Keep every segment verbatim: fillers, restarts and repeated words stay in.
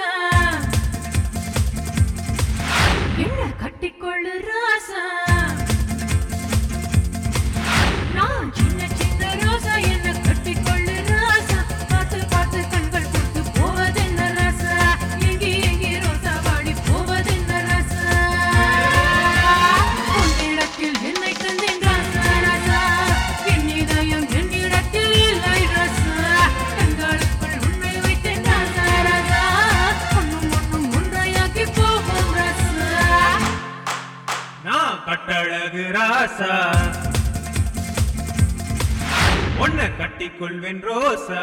ரோசா என்ன கட்டிக்கொள்ளு ராசா நான் சின்ன சின்ன ரோசா என்ன கட்டிக்கொள்ளு ராசா பார்த்து பார்த்து கண்கள் கொடுத்து போவதென்ன ராசா எங்கி எங்கி ரோசா வாடி போவதென்ன ராசா உன்னிடத்தில் என்னை தந்தேன் ராசா ராசா என் இதயம் என்னிடத்தில் இல்லை ராசா கண்களுக்குள் உன்னை வைத்தேன் ராசா ராசா ஒன்னும் ஒன்னும் ஒன்றையாக்கி போகும் ராசா நான் கட்டழகு ராசா உன்னை கட்டிக்கொள்வேன் ரோசா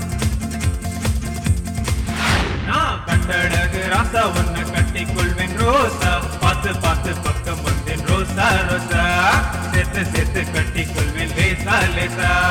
நான் கட்டழகு ராசா உன்னை கட்டிக்கொள்வேன் ரோசா பார்த்து பார்த்து பக்கம் வந்தேன் ரோசா ரோசா சேர்த்து சேர்த்து கட்டிக்கொள்வேன் லேசா லேசா